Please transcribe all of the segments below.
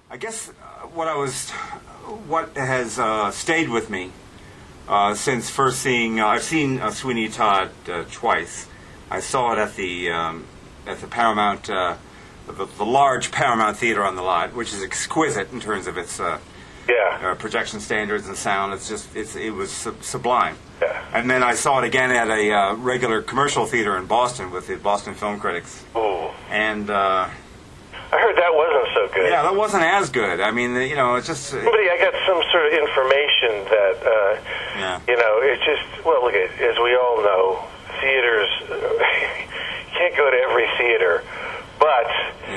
I guess what has stayed with me since first seeing, I've seen Sweeney Todd twice. I saw it at the Paramount, the large Paramount Theater on the lot, which is exquisite in terms of its projection standards and sound. It was sublime. Yeah. And then I saw it again at a regular commercial theater in Boston with the Boston Film Critics. Ooh. And I heard that wasn't so good. yeah, that wasn't as good. I mean, it's just. I got some sort of information that, it's just, well, look, as we all know, theaters, you can't go to every theater, but,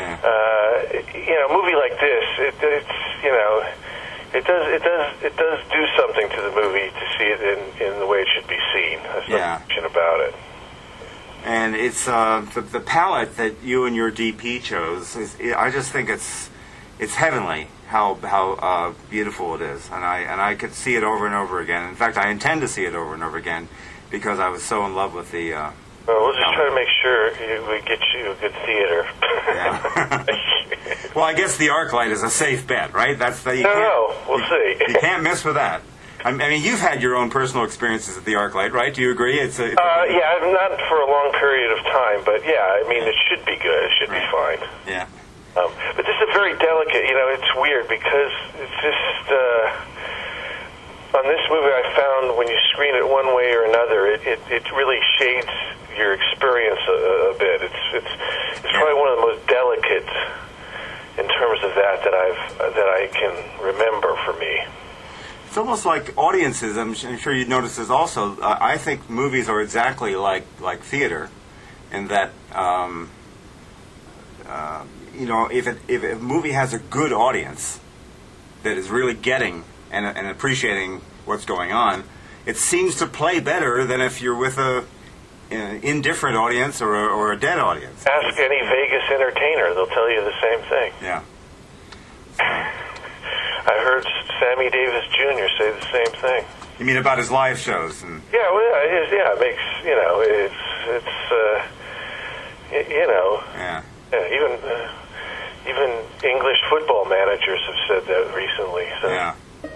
a movie like this, it does do something to the movie to see it in the way it should be seen. There's no question about it. And it's the palette that you and your DP chose. I just think it's heavenly how beautiful it is, and I could see it over and over again. In fact, I intend to see it over and over again because I was so in love with the. Well, we'll just try to make sure we get you a good theater. Yeah. Well, I guess the ArcLight is a safe bet, right? We'll see. You can't miss with that. I mean, you've had your own personal experiences at the ArcLight, right? Do you agree? Yeah, not for a long period of time, but yeah, I mean, it should be good. It should be fine. Yeah. But this is a very delicate, it's weird because it's just, on this movie I found when you screen it one way or another, it really shades your experience a bit. It's probably one of the most delicate in terms of that I can remember for me. It's almost like audiences. I'm sure you'd notice this also. I think movies are exactly like theater, in that if a movie has a good audience that is really getting and appreciating what's going on, it seems to play better than if you're with an indifferent audience or a dead audience. Ask any Vegas entertainer; they'll tell you the same thing. Yeah. I heard Sammy Davis Jr. say the same thing. You mean about his live shows? And yeah, well, it makes even English football managers have said that recently. So. Yeah.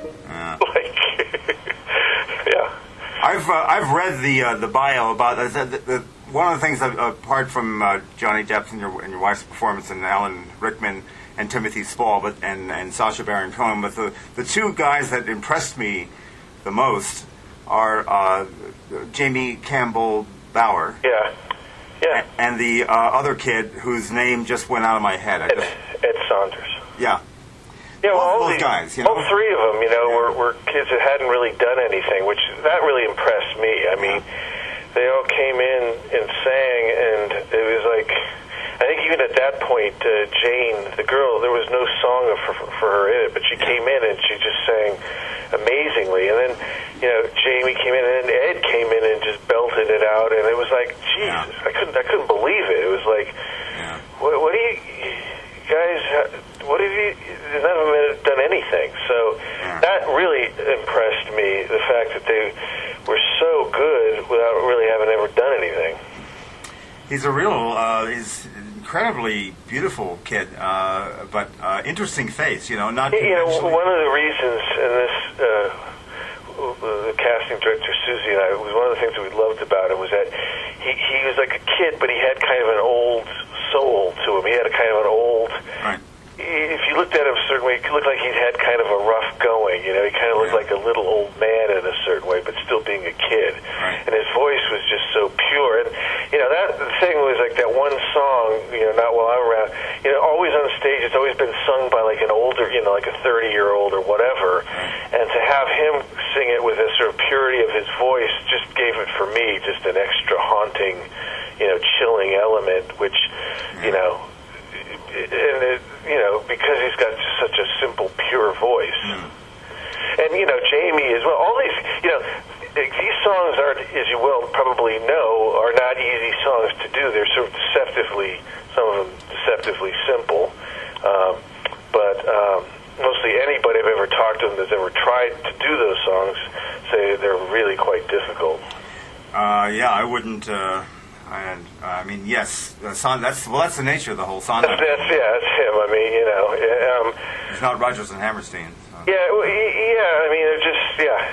Yeah. I've read the bio about one of the things apart from Johnny Depp and your wife's performance and Alan Rickman and Timothy Spall, and Sacha Baron Cohen, but the two guys that impressed me the most are Jamie Campbell Bower. Yeah. Yeah. And the other kid whose name just went out of my head. Ed Saunders. Yeah. Yeah, well, all those guys, all three of them, were kids that hadn't really done anything, which that really impressed me. I mean, they all came in and sang, and it was like, I think even at that point, Jane, the girl, there was no song for her in it, but she came in and she just sang amazingly. And then, Jamie came in and Ed came in and just belted it out, and it was like, Jesus, I couldn't believe it. It was like, what do you guys? What have you? None of them had done anything. So that really impressed me. The fact that they were so good without really having ever done anything. He's he's incredibly beautiful kid, but interesting face. Not. One of the reasons in this, the casting director Susie and I, was one of the things that we loved about him was that he was like a kid, but he had kind of an old soul to him. He had a kind of an old. Right. If you looked at him a certain way, it looked like he had kind of a rough going. He kind of looked like a little old man in a certain way, but still being a kid. Right. And his voice was just so pure. And that thing was like that one song. Not while I'm around. Always on stage, it's always been sung by like an older, like a 30-year-old or whatever. And to have him sing it with a sort of purity of his voice just gave it for me just an extra haunting, chilling element, which, because he's got such a simple, pure voice. And, Jamie as well. All these, these songs aren't, as you well probably know, are not easy songs to do. They're sort of some of them deceptively simple. But mostly anybody I've ever talked to that's ever tried to do those songs say they're really quite difficult. I wouldn't... I mean, yes, that's the nature of the whole Sondheim. That's him. I mean, His not Rodgers and Hammerstein. So. Yeah, I mean, it just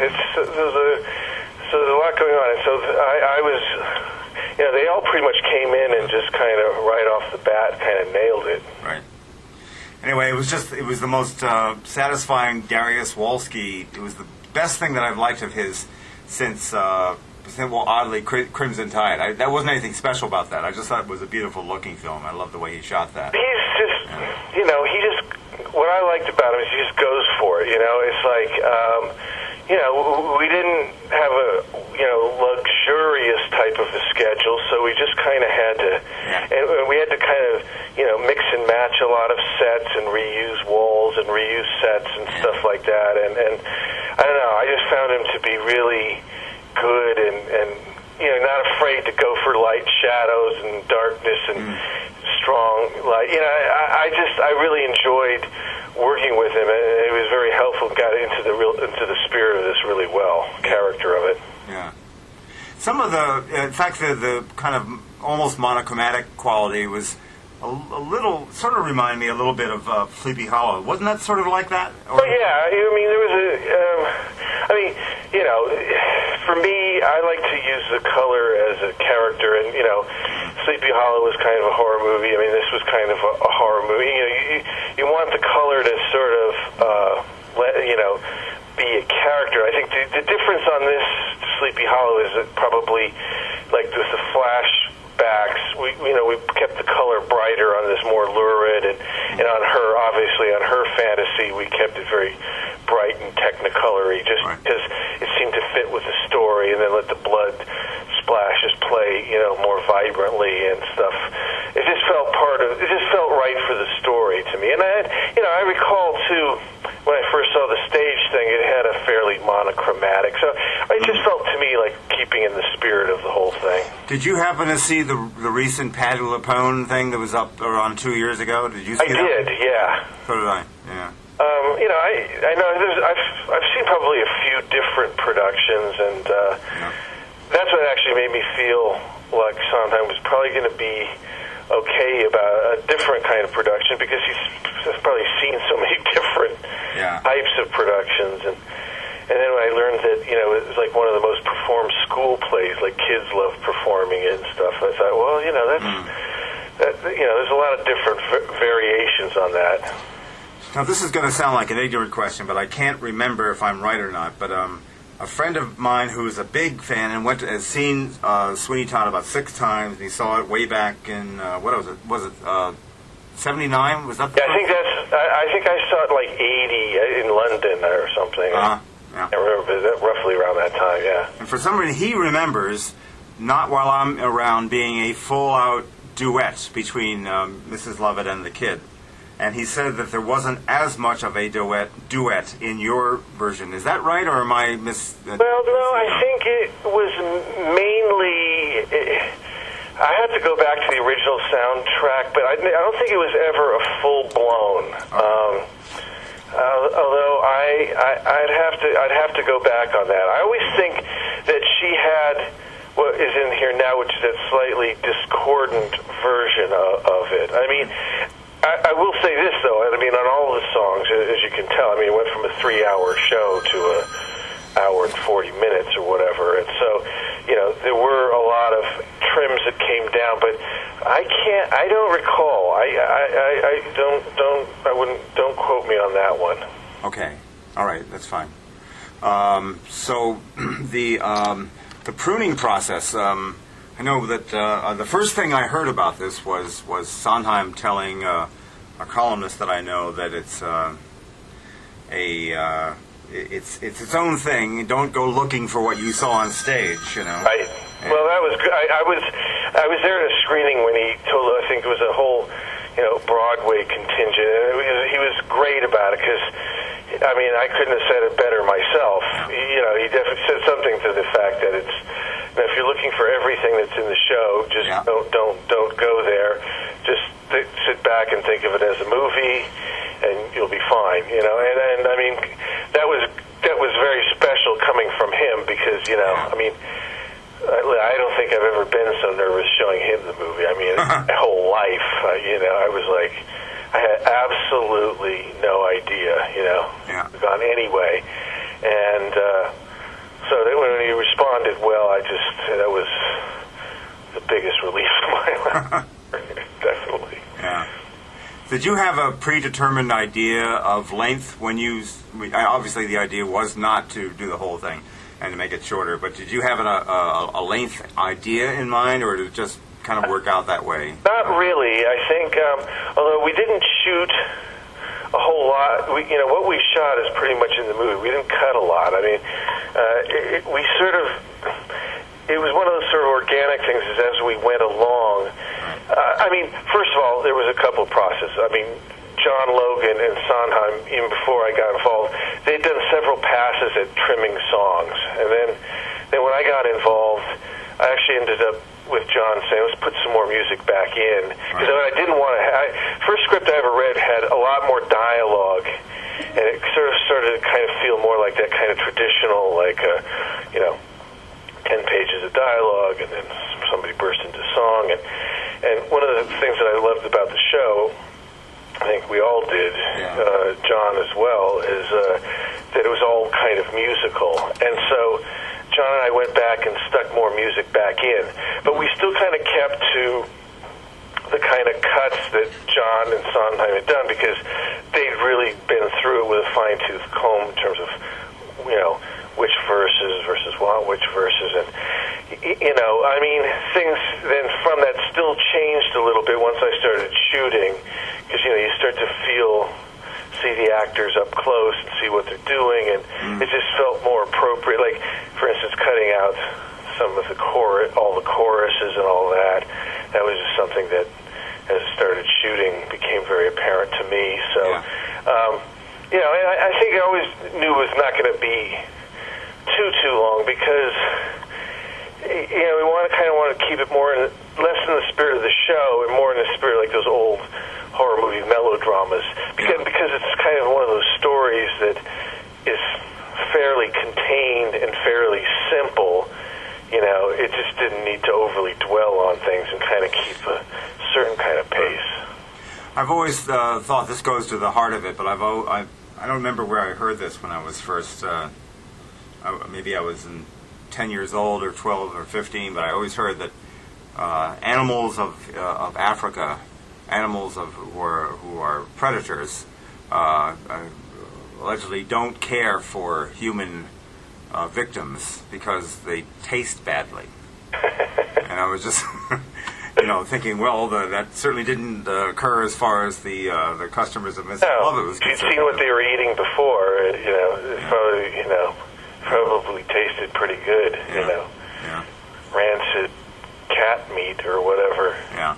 so there's a lot going on, and so I was, they all pretty much came in and just kind of right off the bat kind of nailed it. Right. Anyway, it was the most satisfying Dariusz Wolski. It was the best thing that I've liked of his since, oddly, Crimson Tide. That wasn't anything special about that. I just thought it was a beautiful looking film. I love the way he shot that. He's just, what I liked about him is he just goes for it. It's like, we didn't have a, luxurious type of a schedule, so we just kind of had to, and we had to kind of, mix and match a lot of sets and reuse walls and reuse sets and stuff like that. And I don't know, I just found him to be really good and not afraid to go for light shadows and darkness and strong light. I really enjoyed working with him, and it was very helpful. Got into the spirit of this really well, character of it. Yeah. Some of in fact, the kind of almost monochromatic quality was a little, sort of reminded me a little bit of Sleepy Hollow. Wasn't that sort of like that? Or? Well, yeah. I mean, there was for me, I like to use the color as a character, and Sleepy Hollow was kind of a horror movie. I mean, this was kind of a horror movie. You want the color to sort of be a character. I think the difference on this Sleepy Hollow is that probably like with the flashbacks, we kept the color brighter on this, more lurid, and on her, obviously on her fantasy, we kept it very bright and technicolory, just because it seemed to fit with the story, and then let the blood splashes play, more vibrantly and stuff. It just felt right for the story to me. And I recall too, when I first saw the stage thing, it had a fairly monochromatic, so it just felt to me like keeping in the spirit of the whole thing. Did you happen to see the recent Patti LuPone thing that was up around 2 years ago? Did you see that? I did, yeah. So did I, yeah. I know I've seen probably a few different productions, and that's what actually made me feel like Sondheim was probably going to be okay about a different kind of production, because he's probably seen so many different types of productions, and then when I learned that it was like one of the most performed school plays, like kids love performing it and stuff, I thought, well, there's a lot of different variations on that. Now, this is going to sound like an ignorant question, but I can't remember if I'm right or not. But a friend of mine who is a big fan and has seen Sweeney Todd about 6 times, and he saw it way back in, what was it? Was it 79? Was that the first? I think I saw it like 80 in London or something. Yeah. I remember that roughly around that time, yeah. And for some reason, he remembers, not while I'm around, being a full-out duet between Mrs. Lovett and the kid. And he said that there wasn't as much of a duet in your version. Is that right, or am I Well, no, I think it was mainly... I have to go back to the original soundtrack, but I don't think it was ever a full-blown. Although I'd have to go back on that. I always think that she had what is in here now, which is that slightly discordant version of it. I mean... I will say this, though. I mean, on all the songs, as you can tell, it went from a 3-hour show to a hour and 40 minutes or whatever. And so, there were a lot of trims that came down, but I don't recall. Don't quote me on that one. Okay. All right. That's fine. So the pruning process, I know that the first thing I heard about this was Sondheim telling a columnist that I know that it's it's its own thing. Don't go looking for what you saw on stage. Right. Well, that was good. I was there at a screening when he told. I think it was a whole Broadway contingent, and he was great about it, because I couldn't have said it better myself. He definitely said something to the fact that it's. If you're looking for everything that's in the show, just don't go there. Just sit back and think of it as a movie, and you'll be fine. And I mean, that was very special coming from him, because I don't think I've ever been so nervous showing him the movie. My whole life, I was like, I had absolutely no idea, Yeah. gone anyway. And so that when he responded well, that was the biggest relief of my life. Definitely. Yeah. Did you have a predetermined idea of length when you? Obviously, the idea was not to do the whole thing and to make it shorter. But did you have a length idea in mind, or did it just kind of work out that way? Not really. I think, although we didn't shoot a whole lot, what we shot is pretty much in the movie. We didn't cut a lot. I mean, it was one of those sort of organic things as we went along. First of all, there was a couple of processes. John Logan and Sondheim, even before I got involved, they'd done several passes at trimming songs. And then when I got involved, I actually ended up with John saying, let's put some more music back in. Because I didn't want to... First script I ever read had a lot more dialogue, and it sort of started to kind of feel more like that kind of traditional, 10 pages of dialogue, and then somebody burst into song. And one of the things that I loved about the show, I think we all did, John as well, is that it was all kind of musical. And so John and I went back and stuck more music back in. But we still kind of kept to the kind of cuts that John and Sondheim had done, because they'd really been through it with a fine-tooth comb in terms of, which verses versus which verses. And, things then from that still changed a little bit once I started shooting, because, you start to see the actors up close and see what they're doing, and it just felt more appropriate. Like, for instance, cutting out some of all the choruses and all that. That was just something that, as I started shooting, became very apparent to me. So, I think I always knew it was not going to be too long, because we want to keep it less in the spirit of the show and more in the spirit like those old horror movie melodramas, because it's kind of one of those stories that is fairly contained and fairly simple. It just didn't need to overly dwell on things and kind of keep a certain kind of pace. I've always thought this goes to the heart of it, but I don't remember where I heard this when I was first. Maybe I was 10 years old or 12 or 15, but I always heard that animals of Africa, animals who are predators, allegedly don't care for human victims because they taste badly. And I was just, thinking, well, that certainly didn't occur as far as the customers of Mr. Lovett was concerned. If you'd seen what they were eating before, it probably tasted pretty good, Yeah. Rancid cat meat or whatever. Yeah.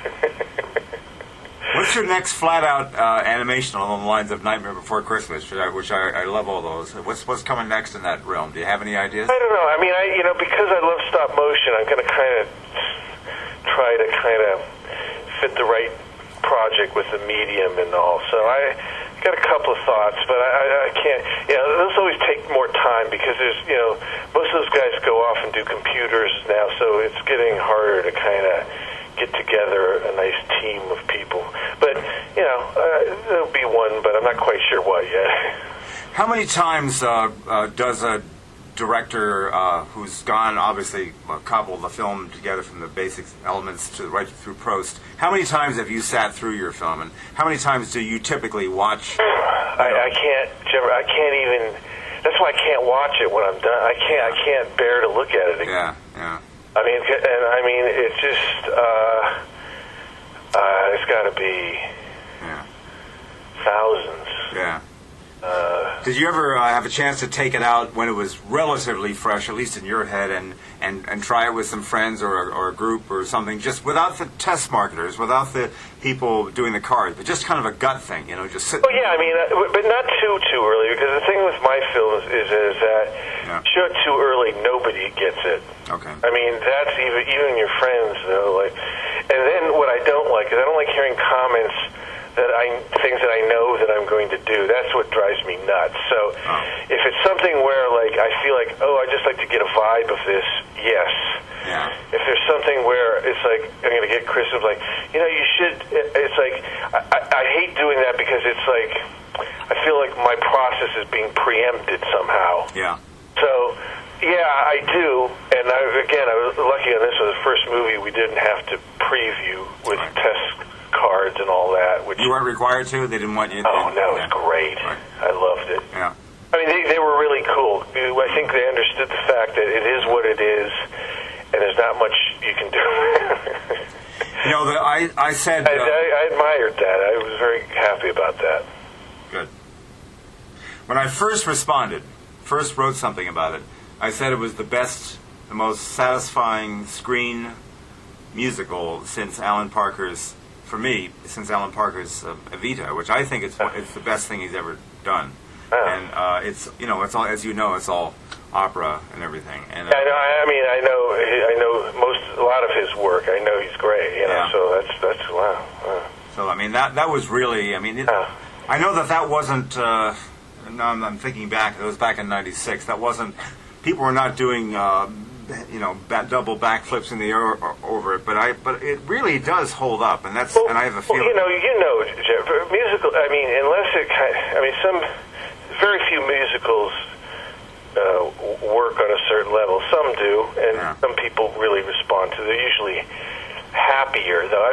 What's your next flat-out animation along the lines of Nightmare Before Christmas, which I love all those? What's coming next in that realm? Do you have any ideas? I don't know. Because I love stop motion, I'm going to try to fit the right project with the medium and all. So I got a couple of thoughts, but I can't. Those always take more time, because there's most of those guys go off and do computers now, so it's getting harder to kind of get together a nice team of people. But there'll be one, but I'm not quite sure what yet. How many times does a director who's gone, obviously, cobble the film together from the basic elements to right through Prost, how many times have you sat through your film, and how many times do you typically watch? I can't even. That's why I can't watch it when I'm done. I can't bear to look at it again. Yeah. It's just it's got to be thousands. Yeah. Did you ever have a chance to take it out when it was relatively fresh, at least in your head, and try it with some friends or a group or something, just without the test marketers, without the people doing the cards, but just kind of a gut thing, just sit. Oh yeah, but not too early, because the thing with my films is that show it too early, nobody gets it. Okay. That's even your friends though. And then what I don't like is I don't like hearing comments things that I know that I'm going to do. That's what drives me nuts. So if it's something where like I feel like, oh, I just like to get a vibe of this, yes. Yeah. If there's something where it's like I'm going to get Chris's like, you know, you should. It's like I hate doing that because it's like I feel like my process is being preempted somehow. Yeah. So. Yeah, I do, and I was lucky on this was the first movie we didn't have to preview with test cards and all that. Which you weren't required to? They didn't want you? Oh, no, it was great. Right. I loved it. Yeah. I mean, they were really cool. I think they understood the fact that it is what it is, and there's not much you can do. You know, I said... I admired that. I was very happy about that. Good. When I first wrote something about it, I said it was the best, the most satisfying screen musical since Alan Parker's, for me, since Alan Parker's Evita, which I think it's the best thing he's ever done. And it's, you know, it's all, as you know, it's all opera and everything. And I know a lot of his work. I know he's great. You know, so that's wow. So I mean that was really, I mean, I know that wasn't. Now I'm thinking back. It was back in '96. That wasn't. People were not doing, double backflips in the air over it, but it really does hold up, and that's, and I have a feeling. Well, Jeff, musical. I mean, some very few musicals work on a certain level. Some do, and some people really respond to. They're usually happier, though.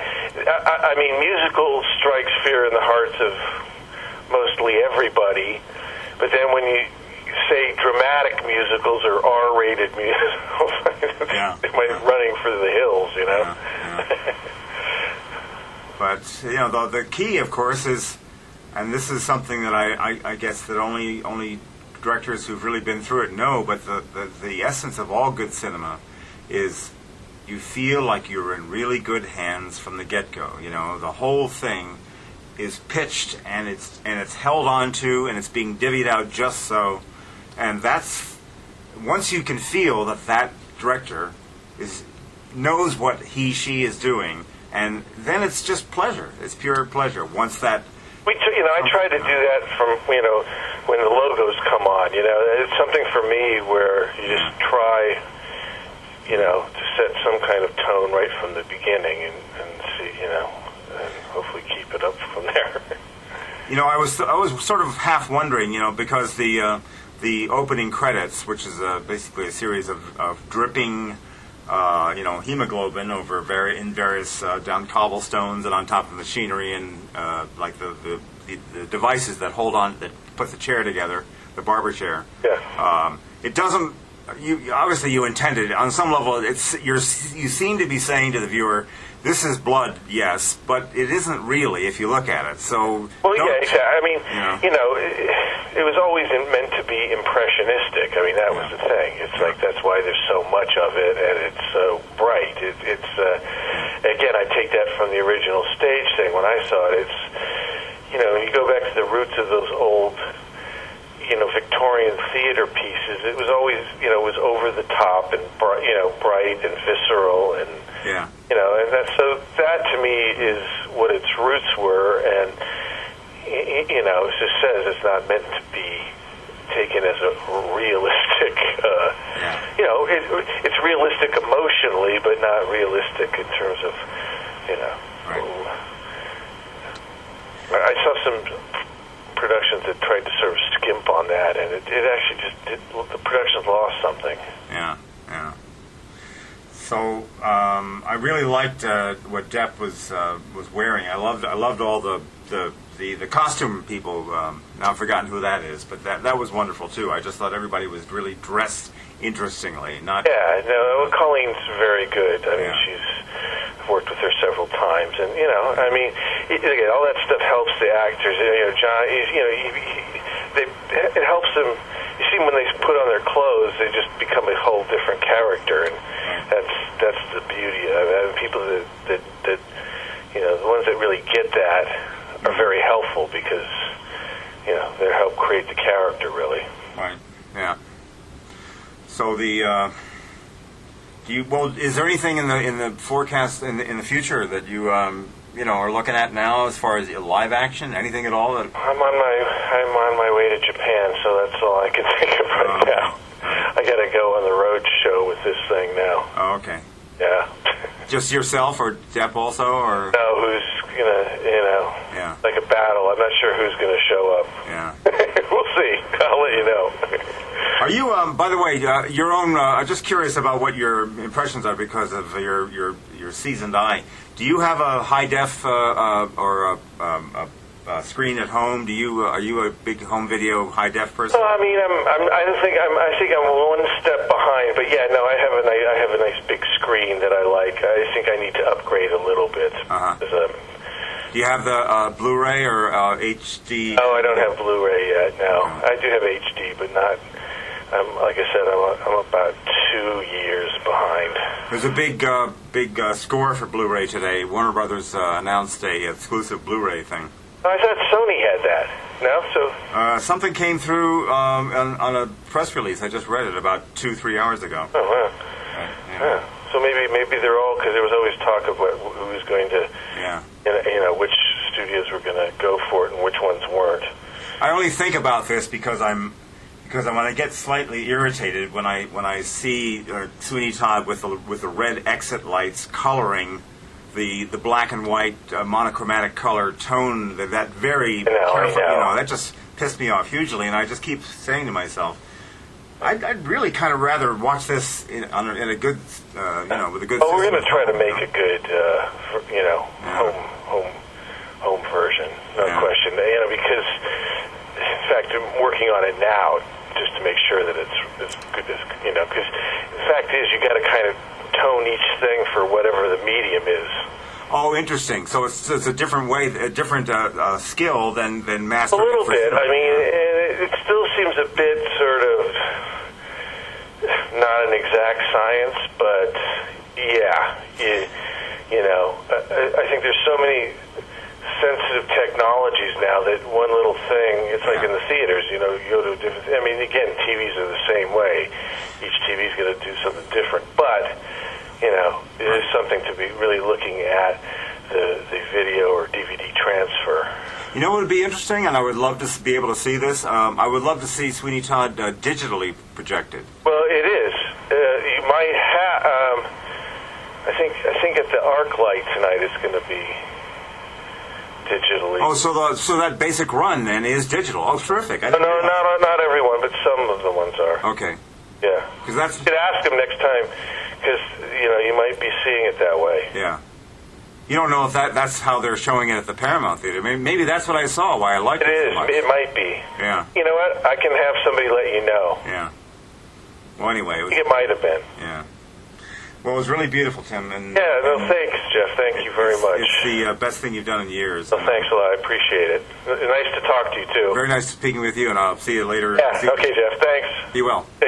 I mean, musical strikes fear in the hearts of mostly everybody, but then when you say dramatic musicals or R-rated musicals, they might be running for the hills, you know. Yeah. But you know, the key, of course, is, and this is something that I guess that only directors who've really been through it know. But the essence of all good cinema is you feel like you're in really good hands from the get-go. You know, the whole thing is pitched and it's held on to and it's being divvied out just so. And that's, once you can feel that director knows what she is doing, and then it's just pleasure. It's pure pleasure. Once that... I try to do that from, when the logos come on. It's something for me where you just try, to set some kind of tone right from the beginning and see, and hopefully keep it up from there. I was sort of half wondering, because the opening credits, which is basically a series of dripping, hemoglobin in various down cobblestones and on top of machinery and like the devices that hold on, that put the chair together, the barber chair. Yeah. It doesn't. Obviously you intended on some level. You seem to be saying to the viewer, this is blood, yes, but it isn't really if you look at it. So. Well, yeah, exactly. I mean, it was always meant to be impressionistic. I mean, that was the thing. It's like that's why there's so much of it, and it's so bright. It's again, I take that from the original stage thing. When I saw it, it's you go back to the roots of those old, Victorian theater pieces. It was always, it was over the top and bright and visceral and. Yeah. That to me is what its roots were, and it just says it's not meant to be taken as a realistic. It's realistic emotionally, but not realistic in terms of, Right. I saw some productions that tried to sort of skimp on that, and it actually the productions lost something. Yeah. So I really liked what Depp was wearing. I loved all the costume people. Now I've forgotten who that is, but that was wonderful too. I just thought everybody was really dressed interestingly. Colleen's very good. I mean, I've worked with her several times, and again, all that stuff helps the actors. John, it helps them. You see, when they put on their clothes, they just become a whole different character, and that's the beauty of it. I mean, people that the ones that really get that are very helpful because they help create the character, really. Right. Yeah. So is there anything in the forecast in the future that you are looking at now as far as live action? Anything at all? I'm on my way to Japan, so that's all I can think of right now. I got to go on the road show with this thing now. Oh, okay. Yeah. Just yourself or Depp also, or? No, who's gonna, yeah, like a battle. I'm not sure who's gonna show up. Yeah. We'll see. I'll let you know. Are you, by the way, your own? I'm just curious about what your impressions are because of your seasoned eye. Do you have a high def or a screen at home? Are you a big home video high def person? Well, I mean, I think I'm one step behind, but yeah, no, I have a nice big screen that I like. I think I need to upgrade a little bit. Do you have the Blu-ray or HD? No, I don't have Blu-ray yet. No, I do have HD, but not. Like I said, I'm about 2 years behind. There's a big score for Blu-ray today. Warner Brothers announced a exclusive Blu-ray thing. I thought Sony had that. No, so something came through on a press release. I just read it about 2-3 hours ago. Oh wow! Yeah. So maybe they're all, because there was always talk of who was going to, which studios were going to go for it and which ones weren't. I only think about this because when I get slightly irritated when I see Sweeney Todd with the red exit lights coloring the black and white monochromatic color tone, that very careful, that just pissed me off hugely, and I just keep saying to myself, I'd really kind of rather watch this in a good, with a good. Oh, we're going to try to make a good, home version, no question. Because, in fact, I'm working on it now just to make sure that it's as good as Because the fact is, you got to kind of tone each thing for whatever the medium is. Oh, interesting. So it's a different way, a different skill than mastering. A little bit. I mean, it still seems a bit sort of not an exact science, but yeah, I think there's so many sensitive technologies now that one little thing, it's like in the theaters, you go to a different, I mean, again, TVs are the same way. Each TV is going to do something different, but it is something to be really looking at the video or DVD transfer. You know what would be interesting, and I would love to be able to see this? I would love to see Sweeney Todd digitally projected. Well, it is. You might have, I think at the ArcLight tonight it's going to be digitally. Oh, so that basic run then is digital. Oh, terrific. No, not everyone, but some of the ones are. Okay. Yeah. Because that's. You could ask them next time, because you might be seeing it that way. Yeah. You don't know if that's how they're showing it at the Paramount Theater. Maybe that's what I saw. Why I liked it so much. It might be. Yeah. You know what? I can have somebody let you know. Yeah. Well, anyway, I think it might have been. Yeah. Well, it was really beautiful, Tim. And thanks, Jeff. Thank you very much. It's the best thing you've done in years. Well, thanks a lot. I appreciate it. Nice to talk to you, too. Very nice speaking with you, and I'll see you later. Yeah, okay, Jeff. Thanks. Be well.